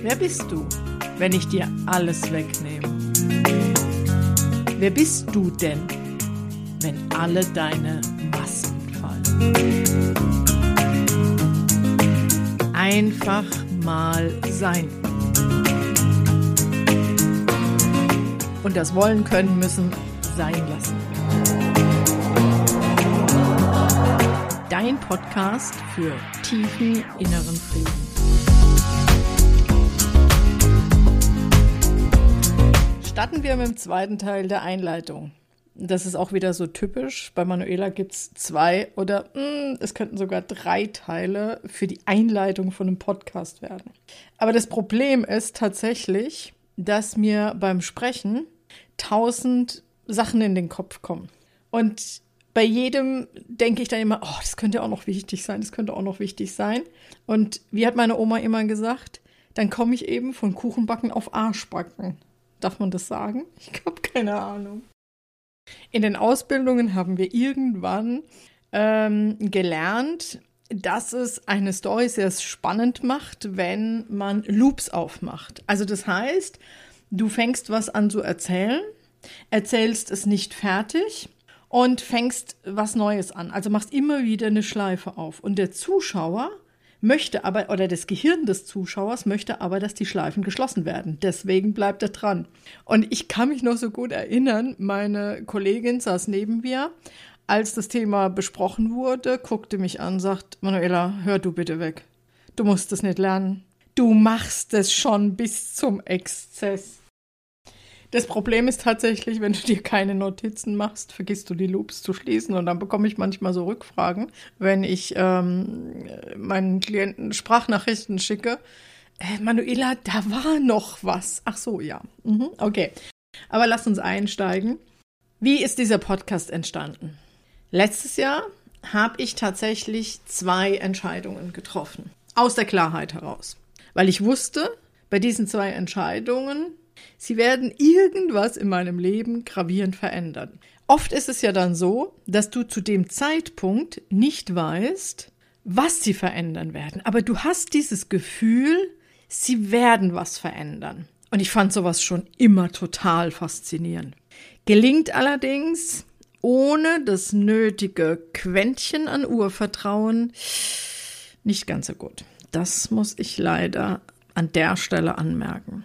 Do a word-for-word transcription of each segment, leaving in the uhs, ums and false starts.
Wer bist du, wenn ich dir alles wegnehme? Wer bist du denn, wenn alle deine Masken fallen? Einfach mal sein. Und das Wollen, Können, Müssen sein lassen. Dein Podcast für tiefen inneren Frieden. Starten wir mit dem zweiten Teil der Einleitung. Das ist auch wieder so typisch. Bei Manuela gibt es zwei oder mh, es könnten sogar drei Teile für die Einleitung von einem Podcast werden. Aber das Problem ist tatsächlich, dass mir beim Sprechen tausend Sachen in den Kopf kommen. Und bei jedem denke ich dann immer, oh, das könnte auch noch wichtig sein, das könnte auch noch wichtig sein. Und wie hat meine Oma immer gesagt, dann komme ich eben von Kuchenbacken auf Arschbacken. Darf man das sagen? Ich habe keine Ahnung. In den Ausbildungen haben wir irgendwann ähm, gelernt, dass es eine Story sehr spannend macht, wenn man Loops aufmacht. Also das heißt, du fängst was an zu erzählen, erzählst es nicht fertig und fängst was Neues an. Also machst immer wieder eine Schleife auf. Und der Zuschauer möchte aber, oder das Gehirn des Zuschauers möchte aber, dass die Schleifen geschlossen werden. Deswegen bleibt er dran. Und ich kann mich noch so gut erinnern, meine Kollegin saß neben mir, als das Thema besprochen wurde, guckte mich an, sagt, Manuela, hör du bitte weg. Du musst es nicht lernen. Du machst es schon bis zum Exzess. Das Problem ist tatsächlich, wenn du dir keine Notizen machst, vergisst du die Loops zu schließen. Und dann bekomme ich manchmal so Rückfragen, wenn ich ähm, meinen Klienten Sprachnachrichten schicke. Äh, Manuela, da war noch was. Ach so, ja. Mhm, okay. Aber lass uns einsteigen. Wie ist dieser Podcast entstanden? Letztes Jahr habe ich tatsächlich zwei Entscheidungen getroffen. Aus der Klarheit heraus. Weil ich wusste, bei diesen zwei Entscheidungen, sie werden irgendwas in meinem Leben gravierend verändern. Oft ist es ja dann so, dass du zu dem Zeitpunkt nicht weißt, was sie verändern werden. Aber du hast dieses Gefühl, sie werden was verändern. Und ich fand sowas schon immer total faszinierend. Gelingt allerdings ohne das nötige Quäntchen an Urvertrauen nicht ganz so gut. Das muss ich leider an der Stelle anmerken.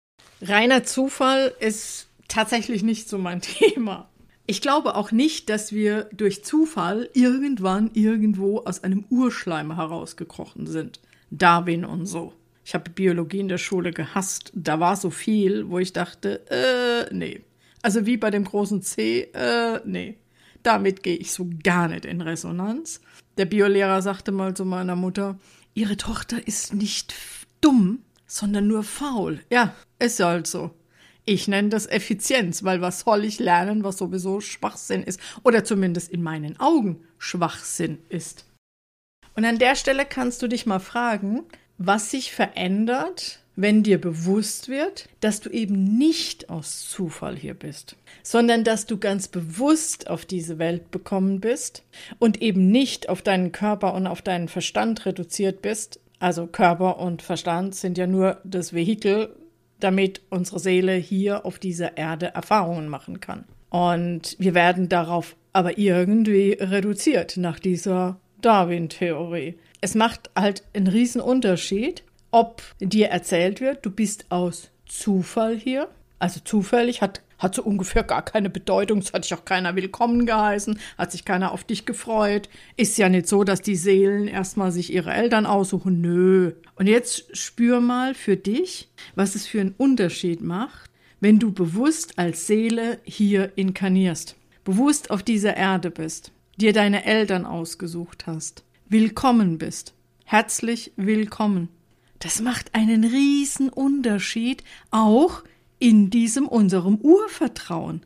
Reiner Zufall ist tatsächlich nicht so mein Thema. Ich glaube auch nicht, dass wir durch Zufall irgendwann irgendwo aus einem Urschleim herausgekrochen sind. Darwin und so. Ich habe Biologie in der Schule gehasst. Da war so viel, wo ich dachte, äh, nee. Also wie bei dem großen C, äh, nee. Damit gehe ich so gar nicht in Resonanz. Der Biolehrer sagte mal zu meiner Mutter, ihre Tochter ist nicht dumm, sondern nur faul. Ja, ist halt so. Ich nenne das Effizienz, weil was soll ich lernen, was sowieso Schwachsinn ist oder zumindest in meinen Augen Schwachsinn ist. Und an der Stelle kannst du dich mal fragen, was sich verändert, wenn dir bewusst wird, dass du eben nicht aus Zufall hier bist, sondern dass du ganz bewusst auf diese Welt gekommen bist und eben nicht auf deinen Körper und auf deinen Verstand reduziert bist. Also Körper und Verstand sind ja nur das Vehikel, damit unsere Seele hier auf dieser Erde Erfahrungen machen kann. Und wir werden darauf aber irgendwie reduziert nach dieser Darwin-Theorie. Es macht halt einen riesen Unterschied, ob dir erzählt wird, du bist aus Zufall hier. Also zufällig hat Hat so ungefähr gar keine Bedeutung. Es hat sich auch keiner willkommen geheißen, hat sich keiner auf dich gefreut. Ist ja nicht so, dass die Seelen erstmal sich ihre Eltern aussuchen. Nö. Und jetzt spür mal für dich, was es für einen Unterschied macht, wenn du bewusst als Seele hier inkarnierst, bewusst auf dieser Erde bist, dir deine Eltern ausgesucht hast, willkommen bist, herzlich willkommen. Das macht einen riesen Unterschied, auch in diesem unserem Urvertrauen.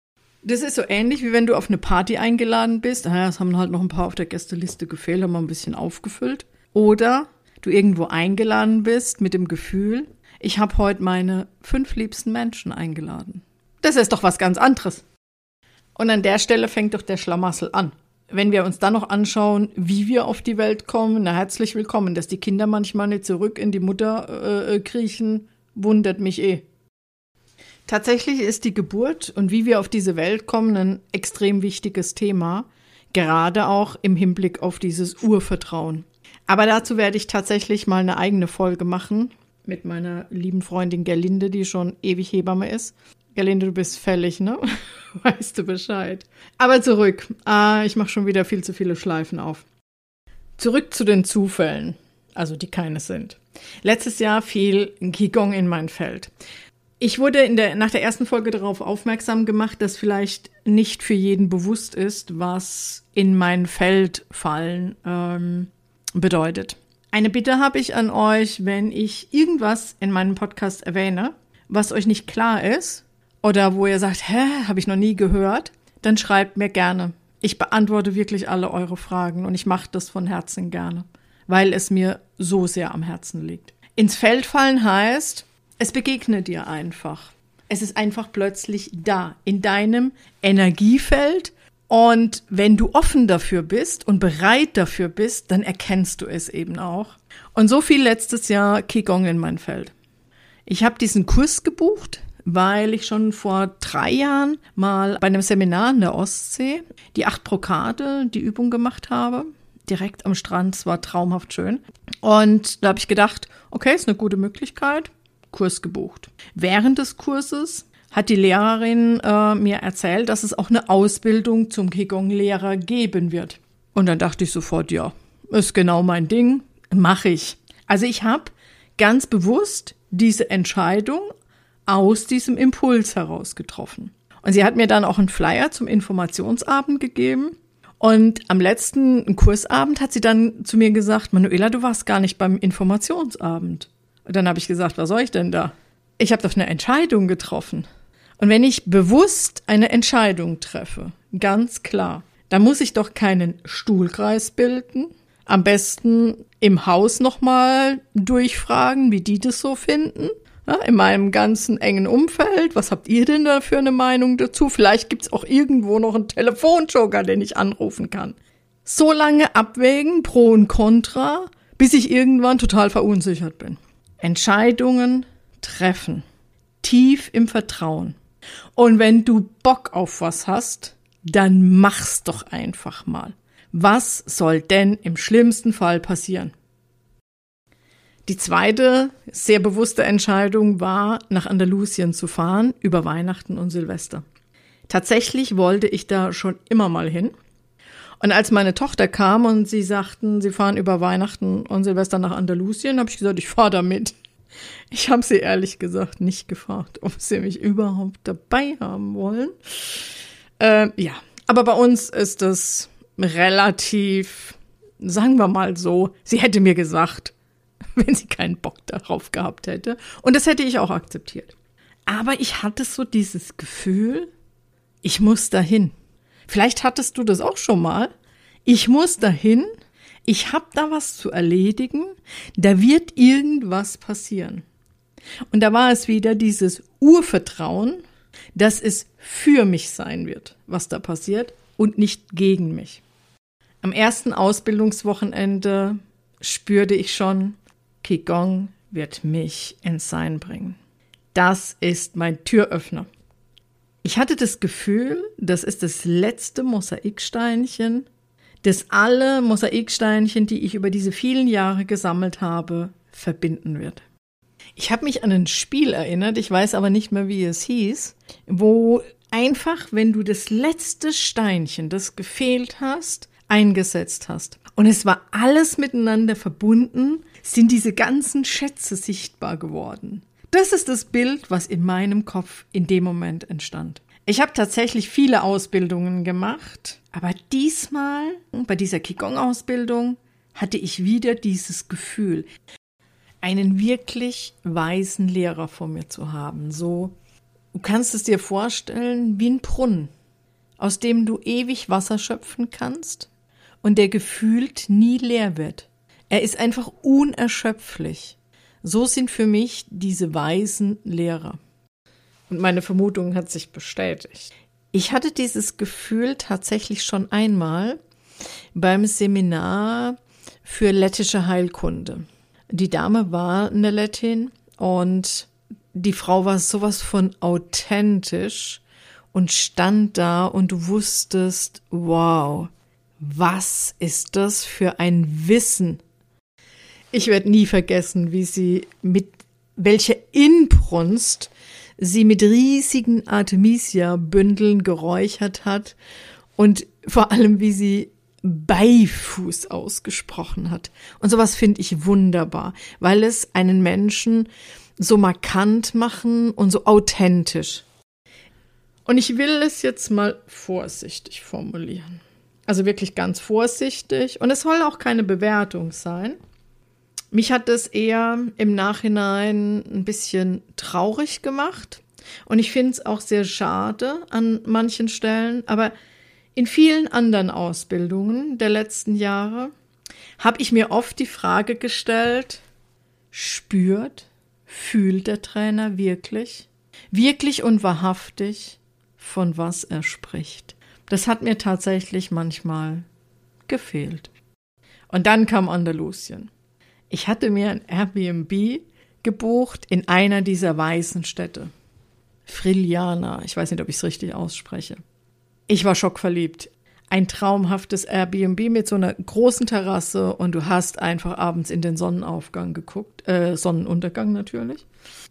Das ist so ähnlich, wie wenn du auf eine Party eingeladen bist. Naja, es haben halt noch ein paar auf der Gästeliste gefehlt, haben wir ein bisschen aufgefüllt. Oder du irgendwo eingeladen bist mit dem Gefühl, ich habe heute meine fünf liebsten Menschen eingeladen. Das ist doch was ganz anderes. Und an der Stelle fängt doch der Schlamassel an. wenn wir uns dann noch anschauen, wie wir auf die Welt kommen, na herzlich willkommen, dass die Kinder manchmal nicht zurück in die Mutter äh, kriechen, wundert mich eh. Tatsächlich ist die Geburt und wie wir auf diese Welt kommen ein extrem wichtiges Thema, gerade auch im Hinblick auf dieses Urvertrauen. Aber dazu werde ich tatsächlich mal eine eigene Folge machen mit meiner lieben Freundin Gerlinde, die schon ewig Hebamme ist. Gerlinde, du bist fällig, ne? Weißt du Bescheid. Aber zurück. Ah, ich mache schon wieder viel zu viele Schleifen auf. Zurück zu den Zufällen, also die keine sind. Letztes Jahr fiel ein Qigong in mein Feld. Ich wurde in der, nach der ersten Folge darauf aufmerksam gemacht, dass vielleicht nicht für jeden bewusst ist, was in mein Feld fallen ähm, bedeutet. Eine Bitte habe ich an euch, wenn ich irgendwas in meinem Podcast erwähne, was euch nicht klar ist oder wo ihr sagt, hä, habe ich noch nie gehört, dann schreibt mir gerne. Ich beantworte wirklich alle eure Fragen und ich mache das von Herzen gerne, weil es mir so sehr am Herzen liegt. Ins Feld fallen heißt, es begegnet dir einfach. Es ist einfach plötzlich da, in deinem Energiefeld. Und wenn du offen dafür bist und bereit dafür bist, dann erkennst du es eben auch. Und so fiel letztes Jahr Qigong in mein Feld. Ich habe diesen Kurs gebucht, weil ich schon vor drei Jahren mal bei einem Seminar in der Ostsee die acht Brokate, die Übung gemacht habe. Direkt am Strand, es war traumhaft schön. Und da habe ich gedacht, okay, ist eine gute Möglichkeit. Kurs gebucht. Während des Kurses hat die Lehrerin äh, mir erzählt, dass es auch eine Ausbildung zum Qigong-Lehrer geben wird. Und dann dachte ich sofort, ja, ist genau mein Ding, mache ich. Also ich habe ganz bewusst diese Entscheidung aus diesem Impuls heraus getroffen. Und sie hat mir dann auch einen Flyer zum Informationsabend gegeben. Und am letzten Kursabend hat sie dann zu mir gesagt, Manuela, du warst gar nicht beim Informationsabend. Und dann habe ich gesagt, was soll ich denn da? Ich habe doch eine Entscheidung getroffen. Und wenn ich bewusst eine Entscheidung treffe, ganz klar, dann muss ich doch keinen Stuhlkreis bilden. Am besten im Haus nochmal durchfragen, wie die das so finden. Ja, in meinem ganzen engen Umfeld, was habt ihr denn da für eine Meinung dazu? Vielleicht gibt es auch irgendwo noch einen Telefonjoker, den ich anrufen kann. So lange abwägen, Pro und Contra, bis ich irgendwann total verunsichert bin. Entscheidungen treffen, tief im Vertrauen. Und wenn du Bock auf was hast, dann mach's doch einfach mal. Was soll denn im schlimmsten Fall passieren? Die zweite sehr bewusste Entscheidung war, nach Andalusien zu fahren, über Weihnachten und Silvester. Tatsächlich wollte ich da schon immer mal hin. Und als meine Tochter kam und sie sagten, sie fahren über Weihnachten und Silvester nach Andalusien, habe ich gesagt, ich fahre da mit. Ich habe sie ehrlich gesagt nicht gefragt, ob sie mich überhaupt dabei haben wollen. Ähm, ja, aber bei uns ist es relativ, sagen wir mal so, sie hätte mir gesagt, wenn sie keinen Bock darauf gehabt hätte. Und das hätte ich auch akzeptiert. Aber ich hatte so dieses Gefühl, ich muss dahin. Vielleicht hattest du das auch schon mal. Ich muss dahin, ich habe da was zu erledigen, da wird irgendwas passieren. Und da war es wieder dieses Urvertrauen, dass es für mich sein wird, was da passiert und nicht gegen mich. Am ersten Ausbildungswochenende spürte ich schon, Qigong wird mich ins Sein bringen. Das ist mein Türöffner. Ich hatte das Gefühl, das ist das letzte Mosaiksteinchen, das alle Mosaiksteinchen, die ich über diese vielen Jahre gesammelt habe, verbinden wird. Ich habe mich an ein Spiel erinnert, ich weiß aber nicht mehr, wie es hieß, wo einfach, wenn du das letzte Steinchen, das gefehlt hast, eingesetzt hast. Und es war alles miteinander verbunden, sind diese ganzen Schätze sichtbar geworden. Das ist das Bild, was in meinem Kopf in dem Moment entstand. Ich habe tatsächlich viele Ausbildungen gemacht, aber diesmal, bei dieser Qigong-Ausbildung, hatte ich wieder dieses Gefühl, einen wirklich weisen Lehrer vor mir zu haben. So, du kannst es dir vorstellen wie ein Brunnen, aus dem du ewig Wasser schöpfen kannst und der gefühlt nie leer wird. Er ist einfach unerschöpflich. So sind für mich diese weisen Lehrer. Und meine Vermutung hat sich bestätigt. Ich hatte dieses Gefühl tatsächlich schon einmal, beim Seminar für lettische Heilkunde. Die Dame war eine Lettin und die Frau war sowas von authentisch und stand da und du wusstest, wow, was ist das für ein Wissen? Ich werde nie vergessen, wie sie mit welcher Inbrunst sie mit riesigen Artemisia-Bündeln geräuchert hat und vor allem, wie sie Beifuß ausgesprochen hat. Und sowas finde ich wunderbar, weil es einen Menschen so markant machen und so authentisch. Und ich will es jetzt mal vorsichtig formulieren. Also wirklich ganz vorsichtig. Und es soll auch keine Bewertung sein. Mich hat es eher im Nachhinein ein bisschen traurig gemacht. Und ich finde es auch sehr schade an manchen Stellen. Aber in vielen anderen Ausbildungen der letzten Jahre habe ich mir oft die Frage gestellt, spürt, fühlt der Trainer wirklich, wirklich und wahrhaftig, von was er spricht? Das hat mir tatsächlich manchmal gefehlt. Und dann kam Andalusien. Ich hatte mir ein Airbnb gebucht in einer dieser weißen Städte. Friliana, ich weiß nicht, ob ich es richtig ausspreche. Ich war schockverliebt. Ein traumhaftes Airbnb mit so einer großen Terrasse und du hast einfach abends in den Sonnenaufgang geguckt, äh, Sonnenuntergang natürlich.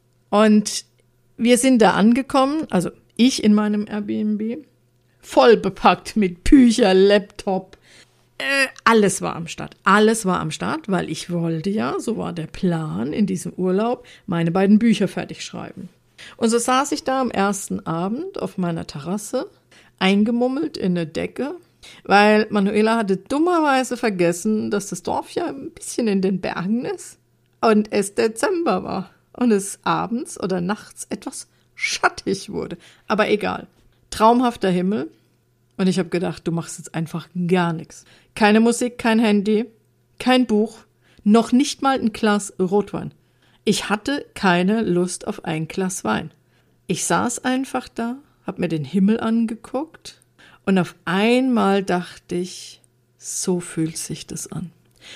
Und wir sind da angekommen, also ich in meinem Airbnb, voll bepackt mit Bücher, Laptop, äh, alles war am Start. Alles war am Start, weil ich wollte ja, so war der Plan in diesem Urlaub, meine beiden Bücher fertig schreiben. Und so saß ich da am ersten Abend auf meiner Terrasse, eingemummelt in eine Decke, weil Manuela hatte dummerweise vergessen, dass das Dorf ja ein bisschen in den Bergen ist und es Dezember war und es abends oder nachts etwas schattig wurde. Aber egal. Traumhafter Himmel. Und ich habe gedacht, du machst jetzt einfach gar nichts. Keine Musik, kein Handy, kein Buch, noch nicht mal ein Glas Rotwein. Ich hatte keine Lust auf ein Glas Wein. Ich saß einfach da, habe mir den Himmel angeguckt und auf einmal dachte ich, so fühlt sich das an.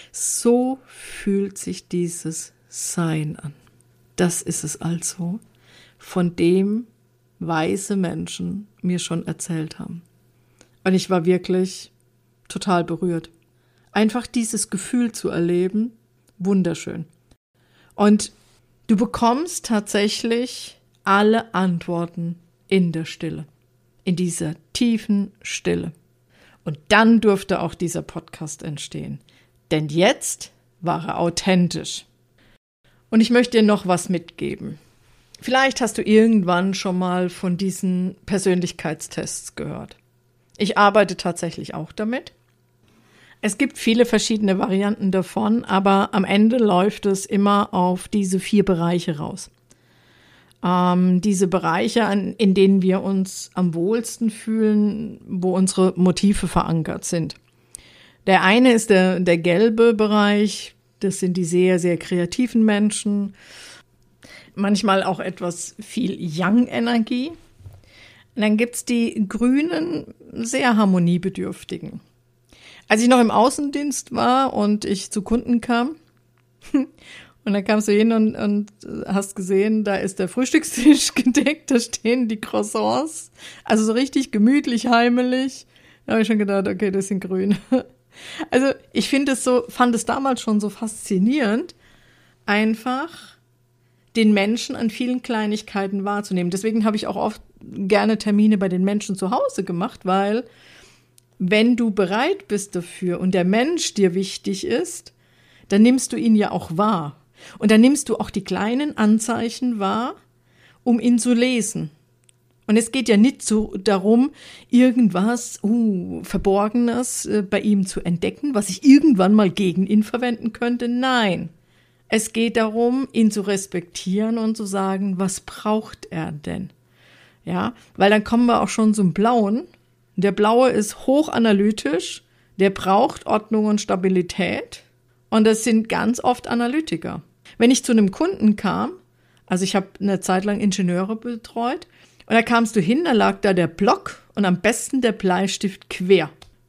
So fühlt sich dieses Sein an. Das ist es also, von dem weise Menschen mir schon erzählt haben. Und ich war wirklich total berührt. Einfach dieses Gefühl zu erleben, wunderschön. Und du bekommst tatsächlich alle Antworten in der Stille, in dieser tiefen Stille. Und dann durfte auch dieser Podcast entstehen. Denn jetzt war er authentisch. Und ich möchte dir noch was mitgeben. Vielleicht hast du irgendwann schon mal von diesen Persönlichkeitstests gehört. Ich arbeite tatsächlich auch damit. Es gibt viele verschiedene Varianten davon, aber am Ende läuft es immer auf diese vier Bereiche raus. Ähm, diese Bereiche, an, in denen wir uns am wohlsten fühlen, wo unsere Motive verankert sind. Der eine ist der, der gelbe Bereich, das sind die sehr, sehr kreativen Menschen, manchmal auch etwas viel Yang-Energie. Und dann gibt's die grünen, sehr harmoniebedürftigen. Als ich noch im Außendienst war und ich zu Kunden kam, und dann kamst du hin und, und hast gesehen, da ist der Frühstückstisch gedeckt, da stehen die Croissants, also so richtig gemütlich, heimelig. Da habe ich schon gedacht, okay, das sind grün. Also ich finde es so, fand es damals schon so faszinierend, einfach den Menschen an vielen Kleinigkeiten wahrzunehmen. Deswegen habe ich auch oft gerne Termine bei den Menschen zu Hause gemacht, weil wenn du bereit bist dafür und der Mensch dir wichtig ist, dann nimmst du ihn ja auch wahr. Und dann nimmst du auch die kleinen Anzeichen wahr, um ihn zu lesen. Und es geht ja nicht so darum, irgendwas uh, Verborgenes äh, bei ihm zu entdecken, was ich irgendwann mal gegen ihn verwenden könnte. Nein, es geht darum, ihn zu respektieren und zu sagen, was braucht er denn? Ja, weil dann kommen wir auch schon zum Blauen. Der Blaue ist hochanalytisch, der braucht Ordnung und Stabilität und das sind ganz oft Analytiker. Wenn ich zu einem Kunden kam, also ich habe eine Zeit lang Ingenieure betreut und da kamst du hin, da lag da der Block und am besten der Bleistift quer.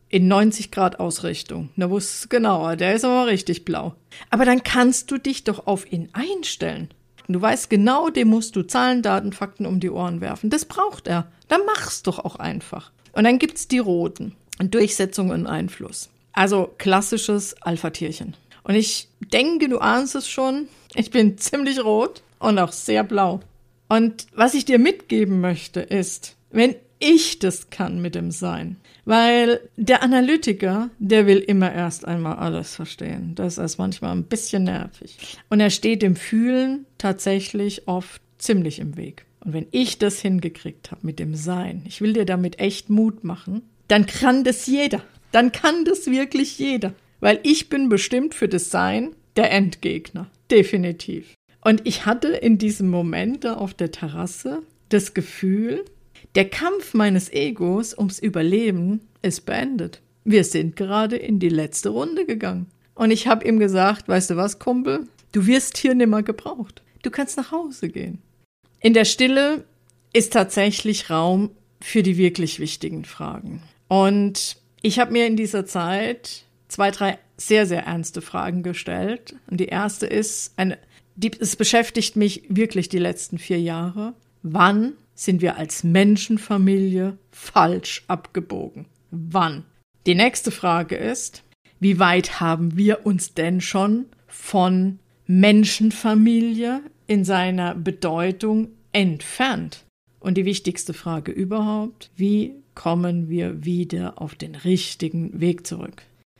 in neunzig Grad Ausrichtung. Da wusstest du genau, der ist aber richtig blau. Aber dann kannst du dich doch auf ihn einstellen. Du weißt genau, dem musst du Zahlen, Daten, Fakten um die Ohren werfen. Das braucht er. Dann mach's doch auch einfach. Und dann gibt's die roten. Durchsetzung und Einfluss. Also klassisches Alpha-Tierchen. Und ich denke, du ahnst es schon. Ich bin ziemlich rot und auch sehr blau. Und was ich dir mitgeben möchte, ist, wenn ich das kann mit dem Sein, weil der Analytiker, der will immer erst einmal alles verstehen. Das ist manchmal ein bisschen nervig. Und er steht dem Fühlen tatsächlich oft ziemlich im Weg. Und wenn ich das hingekriegt habe mit dem Sein, ich will dir damit echt Mut machen, dann kann das jeder. Dann kann das wirklich jeder. Weil ich bin bestimmt für das Sein der Endgegner. Definitiv. Und ich hatte in diesem Moment da auf der Terrasse das Gefühl, der Kampf meines Egos ums Überleben ist beendet. Wir sind gerade in die letzte Runde gegangen. Und ich habe ihm gesagt, weißt du was, Kumpel? Du wirst hier nimmer gebraucht. Du kannst nach Hause gehen. In der Stille ist tatsächlich Raum für die wirklich wichtigen Fragen. Und ich habe mir in dieser Zeit zwei, drei sehr, sehr ernste Fragen gestellt. Und die erste ist, eine, die, es beschäftigt mich wirklich die letzten vier Jahre. Wann sind wir als Menschenfamilie falsch abgebogen? Wann? Die nächste Frage ist, wie weit haben wir uns denn schon von Menschenfamilie in seiner Bedeutung entfernt? Und die wichtigste Frage überhaupt, wie kommen wir wieder auf den richtigen Weg zurück?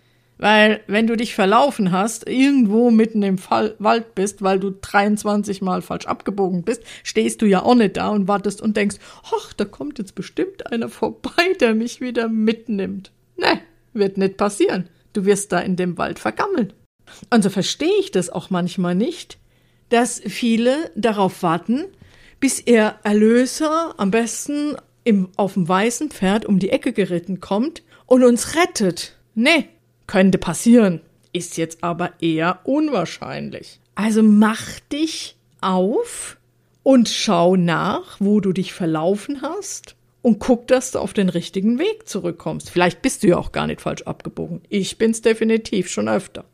Weil wenn du dich verlaufen hast, irgendwo mitten im Fall- Wald bist, weil du dreiundzwanzig Mal falsch abgebogen bist, stehst du ja auch nicht da und wartest und denkst, ach, da kommt jetzt bestimmt einer vorbei, der mich wieder mitnimmt. Ne, wird nicht passieren. Du wirst da in dem Wald vergammeln. Und so verstehe ich das auch manchmal nicht, dass viele darauf warten, bis ihr Erlöser am besten im, auf dem weißen Pferd um die Ecke geritten kommt und uns rettet. Nee, könnte passieren, ist jetzt aber eher unwahrscheinlich. Also mach dich auf und schau nach, wo du dich verlaufen hast und guck, dass du auf den richtigen Weg zurückkommst. Vielleicht bist du ja auch gar nicht falsch abgebogen. Ich bin's definitiv schon öfter.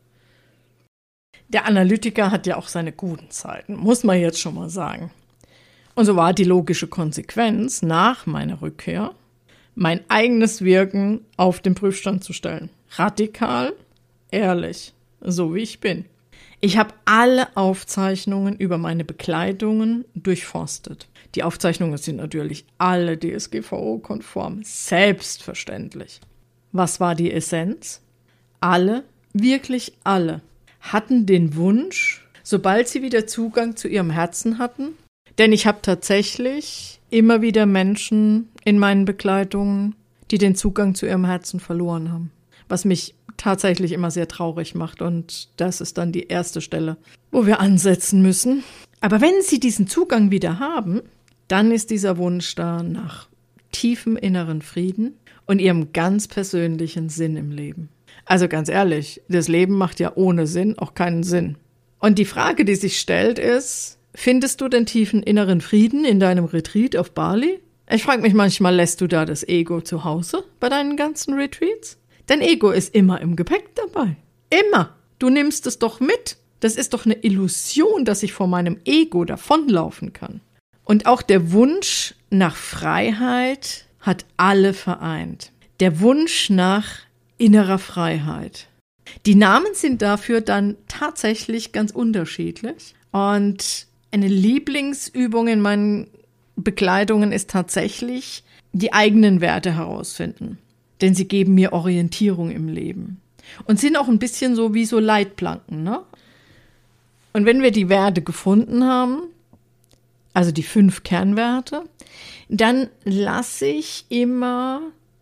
Der Analytiker hat ja auch seine guten Zeiten, muss man jetzt schon mal sagen. Und so war die logische Konsequenz nach meiner Rückkehr, mein eigenes Wirken auf den Prüfstand zu stellen. Radikal, ehrlich, so wie ich bin. Ich habe alle Aufzeichnungen über meine Begleitungen durchforstet. Die Aufzeichnungen sind natürlich alle D S G V O-konform, selbstverständlich. Was war die Essenz? Alle, wirklich alle, hatten den Wunsch, sobald sie wieder Zugang zu ihrem Herzen hatten, denn ich habe tatsächlich immer wieder Menschen in meinen Begleitungen, die den Zugang zu ihrem Herzen verloren haben. Was mich tatsächlich immer sehr traurig macht. Und das ist dann die erste Stelle, wo wir ansetzen müssen. Aber wenn sie diesen Zugang wieder haben, dann ist dieser Wunsch da nach tiefem inneren Frieden und ihrem ganz persönlichen Sinn im Leben. Also ganz ehrlich, das Leben macht ja ohne Sinn auch keinen Sinn. Und die Frage, die sich stellt, ist, findest du den tiefen inneren Frieden in deinem Retreat auf Bali? Ich frage mich manchmal, lässt du da das Ego zu Hause bei deinen ganzen Retreats? Dein Ego ist immer im Gepäck dabei. Immer. Du nimmst es doch mit. Das ist doch eine Illusion, dass ich vor meinem Ego davonlaufen kann. Und auch der Wunsch nach Freiheit hat alle vereint. Der Wunsch nach innerer Freiheit. Die Namen sind dafür dann tatsächlich ganz unterschiedlich. Und eine Lieblingsübung in meinen Begleitungen ist tatsächlich die eigenen Werte herausfinden. Denn sie geben mir Orientierung im Leben. Und sind auch ein bisschen so wie so Leitplanken, ne? Und wenn wir die Werte gefunden haben, also die fünf Kernwerte, dann lasse ich immer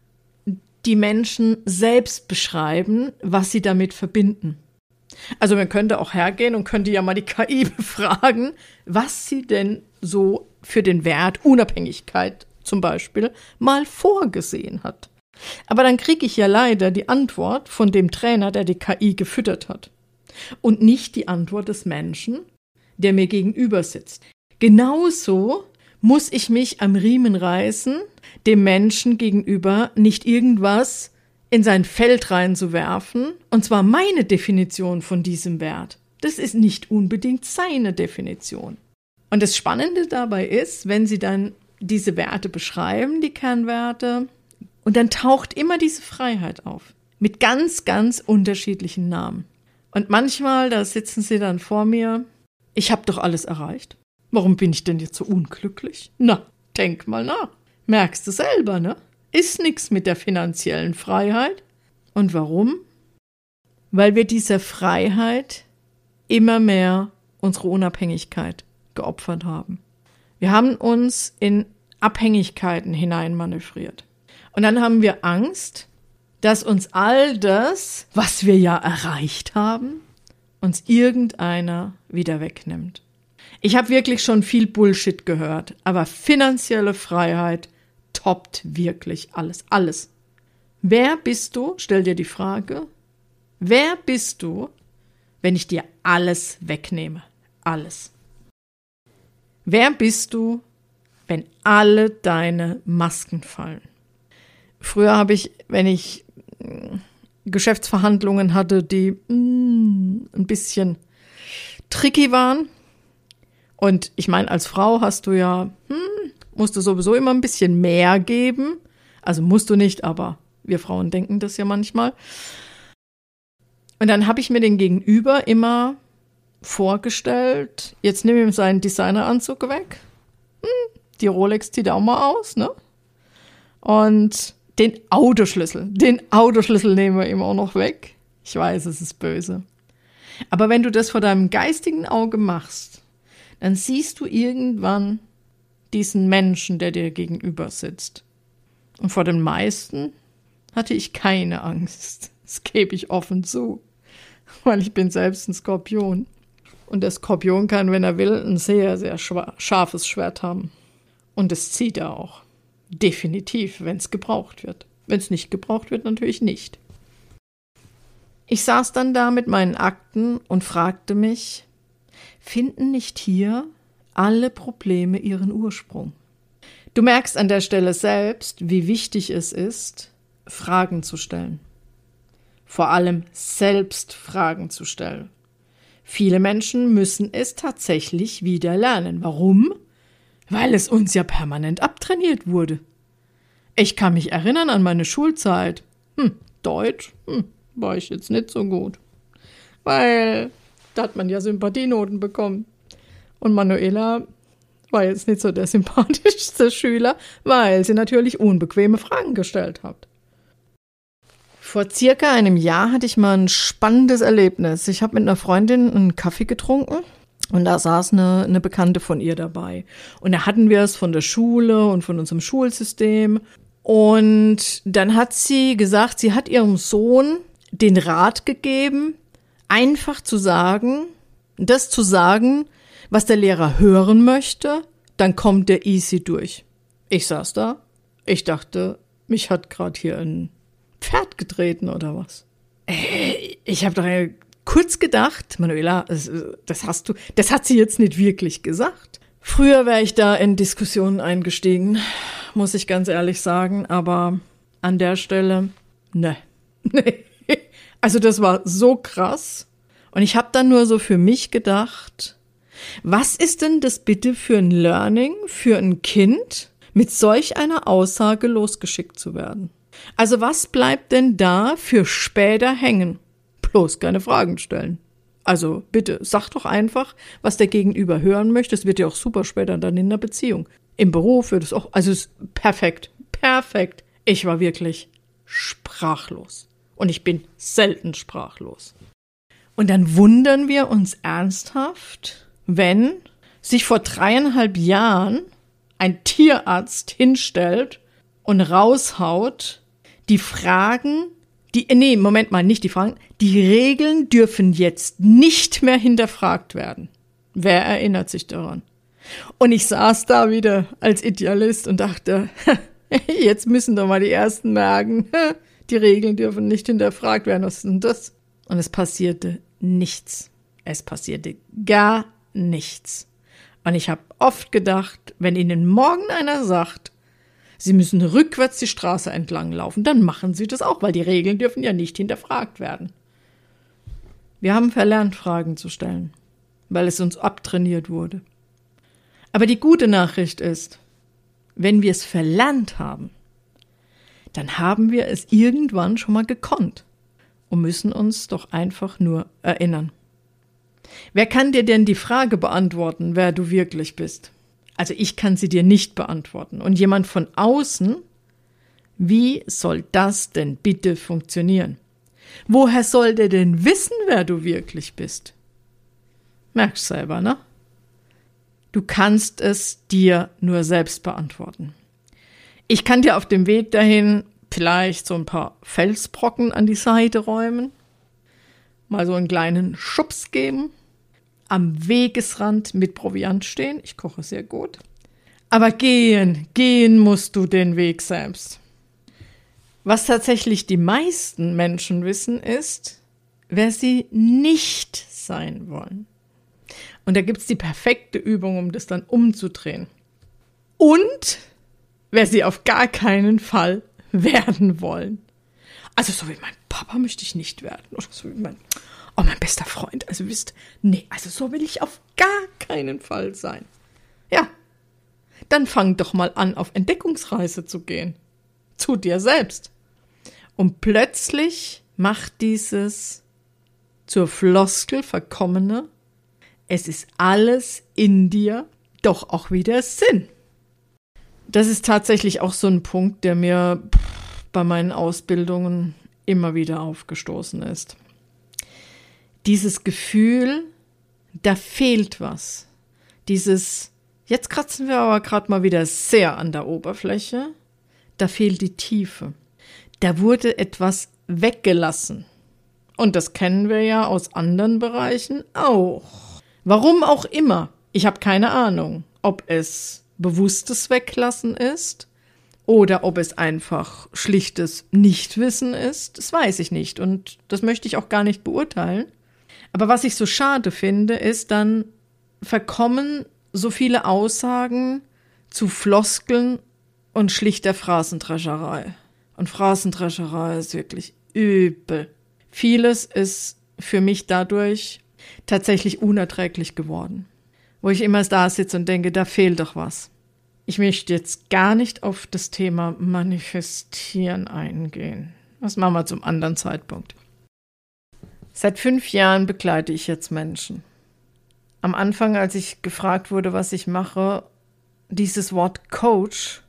die Menschen selbst beschreiben, was sie damit verbinden. Also man könnte auch hergehen und könnte ja mal die K I befragen, was sie denn so für den Wert Unabhängigkeit zum Beispiel mal vorgesehen hat. Aber dann kriege ich ja leider die Antwort von dem Trainer, der die K I gefüttert hat. Und nicht die Antwort des Menschen, der mir gegenüber sitzt. Genauso muss ich mich am Riemen reißen, dem Menschen gegenüber nicht irgendwas in sein Feld reinzuwerfen, und zwar meine Definition von diesem Wert. Das ist nicht unbedingt seine Definition. Und das Spannende dabei ist, wenn Sie dann diese Werte beschreiben, die Kernwerte, und dann taucht immer diese Freiheit auf. Mit ganz, ganz unterschiedlichen Namen. Und manchmal, da sitzen Sie dann vor mir, ich habe doch alles erreicht. Warum bin ich denn jetzt so unglücklich? Na, denk mal nach. Merkst du selber, ne? Ist nix mit der finanziellen Freiheit. Und warum? Weil wir dieser Freiheit immer mehr unsere Unabhängigkeit geopfert haben. Wir haben uns in Abhängigkeiten hineinmanövriert. Und dann haben wir Angst, dass uns all das, was wir ja erreicht haben, uns irgendeiner wieder wegnimmt. Ich habe wirklich schon viel Bullshit gehört, aber finanzielle Freiheit toppt wirklich alles, alles. Wer bist du? Stell dir die Frage. Wer bist du, wenn ich dir alles wegnehme? Alles. Wer bist du, wenn alle deine Masken fallen? Früher habe ich, wenn ich Geschäftsverhandlungen hatte, die mm, ein bisschen tricky waren. Und ich meine, als Frau hast du ja, hm, musst du sowieso immer ein bisschen mehr geben. Also musst du nicht, aber wir Frauen denken das ja manchmal. Und dann habe ich mir den Gegenüber immer vorgestellt, jetzt nehme ich ihm seinen Designeranzug weg. Hm, die Rolex zieht er auch mal aus, ne? Und den Autoschlüssel, den Autoschlüssel nehmen wir ihm auch noch weg. Ich weiß, es ist böse. Aber wenn du das vor deinem geistigen Auge machst, dann siehst du irgendwann diesen Menschen, der dir gegenüber sitzt. Und vor den meisten hatte ich keine Angst. Das gebe ich offen zu, weil ich bin selbst ein Skorpion. Und der Skorpion kann, wenn er will, ein sehr, sehr scharfes Schwert haben. Und das zieht er auch. Definitiv, wenn es gebraucht wird. Wenn es nicht gebraucht wird, natürlich nicht. Ich saß dann da mit meinen Akten und fragte mich, finden nicht hier alle Probleme ihren Ursprung? Du merkst an der Stelle selbst, wie wichtig es ist, Fragen zu stellen. Vor allem selbst Fragen zu stellen. Viele Menschen müssen es tatsächlich wieder lernen. Warum? Weil es uns ja permanent abtrainiert wurde. Ich kann mich erinnern an meine Schulzeit. Hm, Deutsch, hm, war ich jetzt nicht so gut. Weil da hat man ja Sympathienoten bekommen. Und Manuela war jetzt nicht so der sympathischste Schüler, weil sie natürlich unbequeme Fragen gestellt hat. Vor circa einem Jahr hatte ich mal ein spannendes Erlebnis. Ich habe mit einer Freundin einen Kaffee getrunken. Und da saß eine, eine Bekannte von ihr dabei. Und da hatten wir es von der Schule und von unserem Schulsystem. Und dann hat sie gesagt, sie hat ihrem Sohn den Rat gegeben, einfach zu sagen, das zu sagen, was der Lehrer hören möchte, dann kommt der easy durch. Ich saß da, ich dachte, mich hat gerade hier ein Pferd getreten oder was. Ich habe doch kurz gedacht, Manuela, das, das hast du, das hat sie jetzt nicht wirklich gesagt. Früher wäre ich da in Diskussionen eingestiegen, muss ich ganz ehrlich sagen, aber an der Stelle, ne. Nee. Also das war so krass. Und ich habe dann nur so für mich gedacht, was ist denn das bitte für ein Learning für ein Kind, mit solch einer Aussage losgeschickt zu werden? Also was bleibt denn da für später hängen? Bloß keine Fragen stellen. Also bitte, sag doch einfach, was der Gegenüber hören möchte. Das wird ja auch super später dann in der Beziehung. Im Beruf wird es auch, also es ist perfekt, perfekt. Ich war wirklich sprachlos. Und ich bin selten sprachlos. Und dann wundern wir uns ernsthaft, wenn sich vor dreieinhalb Jahren ein Tierarzt hinstellt und raushaut, die Fragen, die, nee, Moment mal, nicht die Fragen, die Regeln dürfen jetzt nicht mehr hinterfragt werden. Wer erinnert sich daran? Und ich saß da wieder als Idealist und dachte, jetzt müssen doch mal die Ersten merken, die Regeln dürfen nicht hinterfragt werden. Was ist denn das? Und es passierte nichts. Es passierte gar nichts. Und ich habe oft gedacht, wenn Ihnen morgen einer sagt, Sie müssen rückwärts die Straße entlang laufen. Dann machen Sie das auch, weil die Regeln dürfen ja nicht hinterfragt werden. Wir haben verlernt, Fragen zu stellen, weil es uns abtrainiert wurde. Aber die gute Nachricht ist, wenn wir es verlernt haben, dann haben wir es irgendwann schon mal gekonnt und müssen uns doch einfach nur erinnern. Wer kann dir denn die Frage beantworten, wer du wirklich bist? Also ich kann sie dir nicht beantworten. Und jemand von außen, wie soll das denn bitte funktionieren? Woher soll der denn wissen, wer du wirklich bist? Merkst selber, ne? Du kannst es dir nur selbst beantworten. Ich kann dir auf dem Weg dahin vielleicht so ein paar Felsbrocken an die Seite räumen, mal so einen kleinen Schubs geben, am Wegesrand mit Proviant stehen. Ich koche sehr gut. Aber gehen, gehen musst du den Weg selbst. Was tatsächlich die meisten Menschen wissen, ist, wer sie nicht sein wollen. Und da gibt es die perfekte Übung, um das dann umzudrehen. Und wer sie auf gar keinen Fall werden wollen. Also so wie mein Papa möchte ich nicht werden. Oder so wie mein, oh, mein bester Freund. Also wisst, nee, also so will ich auf gar keinen Fall sein. Ja, dann fang doch mal an, auf Entdeckungsreise zu gehen. Zu dir selbst. Und plötzlich macht dieses zur Floskel verkommene, es ist alles in dir, doch auch wieder Sinn. Das ist tatsächlich auch so ein Punkt, der mir bei meinen Ausbildungen immer wieder aufgestoßen ist. Dieses Gefühl, da fehlt was. Dieses, jetzt kratzen wir aber gerade mal wieder sehr an der Oberfläche, da fehlt die Tiefe. Da wurde etwas weggelassen. Und das kennen wir ja aus anderen Bereichen auch. Warum auch immer. Ich habe keine Ahnung, ob es bewusstes Weglassen ist oder ob es einfach schlichtes Nichtwissen ist. Das weiß ich nicht und das möchte ich auch gar nicht beurteilen. Aber was ich so schade finde, ist, dann verkommen so viele Aussagen zu Floskeln und schlichter Phrasendrescherei. Und Phrasendrescherei ist wirklich übel. Vieles ist für mich dadurch tatsächlich unerträglich geworden. Wo ich immer da sitze und denke, da fehlt doch was. Ich möchte jetzt gar nicht auf das Thema Manifestieren eingehen. Das machen wir zum anderen Zeitpunkt. Seit fünf Jahren begleite ich jetzt Menschen. Am Anfang, als ich gefragt wurde, was ich mache, dieses Wort Coach,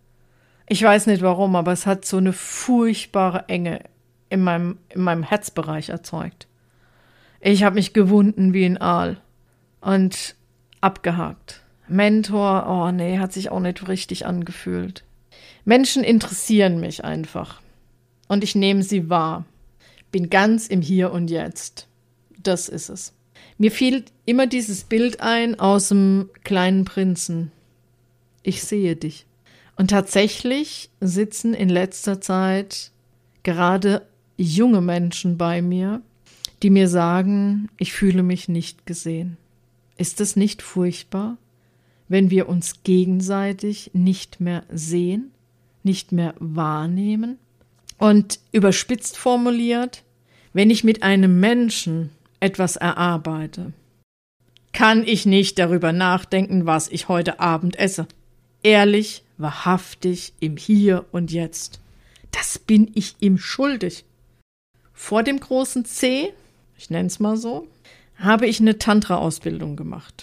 ich weiß nicht warum, aber es hat so eine furchtbare Enge in meinem, in meinem Herzbereich erzeugt. Ich habe mich gewunden wie ein Aal und abgehakt. Mentor, oh nee, hat sich auch nicht richtig angefühlt. Menschen interessieren mich einfach und ich nehme sie wahr. Bin ganz im Hier und Jetzt. Das ist es. Mir fiel immer dieses Bild ein aus dem kleinen Prinzen. Ich sehe dich. Und tatsächlich sitzen in letzter Zeit gerade junge Menschen bei mir, die mir sagen, ich fühle mich nicht gesehen. Ist es nicht furchtbar, wenn wir uns gegenseitig nicht mehr sehen, nicht mehr wahrnehmen? Und überspitzt formuliert, wenn ich mit einem Menschen etwas erarbeite, kann ich nicht darüber nachdenken, was ich heute Abend esse. Ehrlich, wahrhaftig, im Hier und Jetzt. Das bin ich ihm schuldig. Vor dem großen C, ich nenne es mal so, habe ich eine Tantra-Ausbildung gemacht.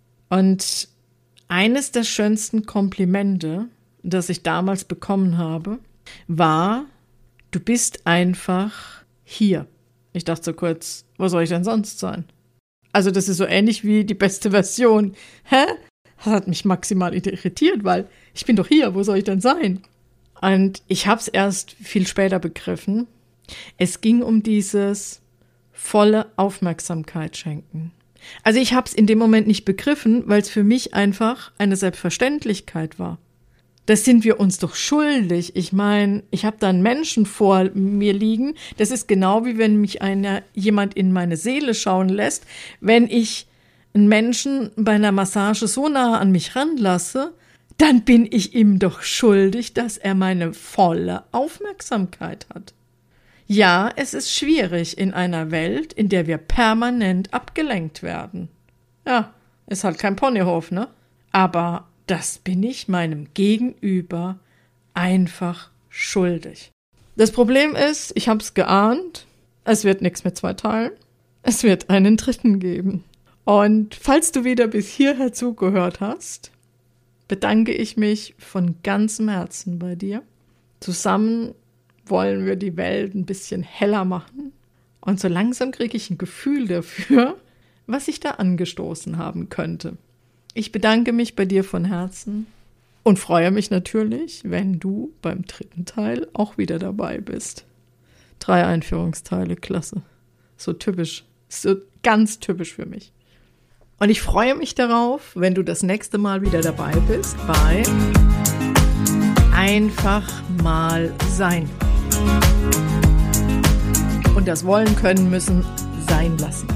Und eines der schönsten Komplimente, das ich damals bekommen habe, war, du bist einfach hier. Ich dachte so kurz, wo soll ich denn sonst sein? Also das ist so ähnlich wie die beste Version. Hä? Das hat mich maximal irritiert, weil ich bin doch hier, wo soll ich denn sein? Und ich habe es erst viel später begriffen. Es ging um dieses volle Aufmerksamkeit schenken. Also ich habe es in dem Moment nicht begriffen, weil es für mich einfach eine Selbstverständlichkeit war. Das sind wir uns doch schuldig. Ich meine, ich habe da einen Menschen vor mir liegen. Das ist genau wie wenn mich einer, jemand in meine Seele schauen lässt. Wenn ich einen Menschen bei einer Massage so nah an mich ranlasse, dann bin ich ihm doch schuldig, dass er meine volle Aufmerksamkeit hat. Ja, es ist schwierig in einer Welt, in der wir permanent abgelenkt werden. Ja, ist halt kein Ponyhof, ne? Aber das bin ich meinem Gegenüber einfach schuldig. Das Problem ist, ich hab's geahnt, es wird nichts mit zwei Teilen. Es wird einen dritten geben. Und falls du wieder bis hierher zugehört hast, bedanke ich mich von ganzem Herzen bei dir. Zusammen wollen wir die Welt ein bisschen heller machen. Und so langsam kriege ich ein Gefühl dafür, was ich da angestoßen haben könnte. Ich bedanke mich bei dir von Herzen und freue mich natürlich, wenn du beim dritten Teil auch wieder dabei bist. Drei Einführungsteile, klasse. So typisch, so ganz typisch für mich. Und ich freue mich darauf, wenn du das nächste Mal wieder dabei bist bei Einfach mal sein. Und das Wollen, Können, Müssen sein lassen.